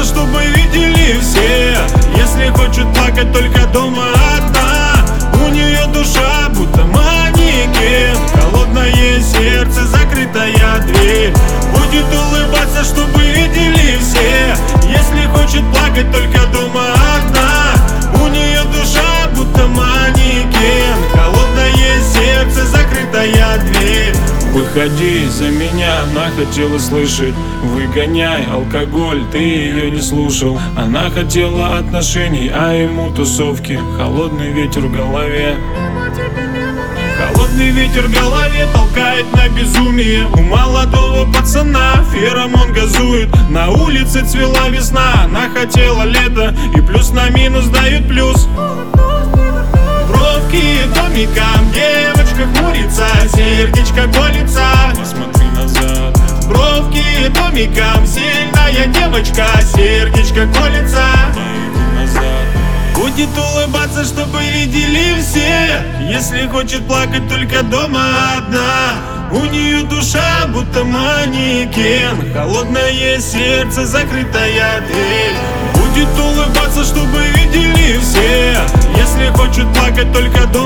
улыбаться, чтобы видели все. Если хочет плакать, только дома одна. У нее душа будто манекен, холодное сердце, закрытая дверь. Будет улыбаться, чтобы видели все. Если хочет плакать, только дома одна. У нее душа будто манекен, холодное сердце, закрытая дверь. Выходи за меня, она хотела слышать. Выгоняй алкоголь, ты ее не слушал. Она хотела отношений, а ему тусовки. Холодный ветер в голове. Холодный ветер в голове толкает на безумие. У молодого пацана феромон газует. На улице цвела весна, она хотела лето. И плюс на минус дают плюс. Бровки домиком, девочка хмурится, сердечко колется. Посмотри назад. Бровки домиком, сильная девочка, сердечко колется. Иди назад. Будет улыбаться, чтобы видели все. Если хочет плакать, только дома одна. У нее душа будто манекен, холодное сердце, закрытая дверь. Будет улыбаться, чтобы видели все. Если хочет плакать, только дома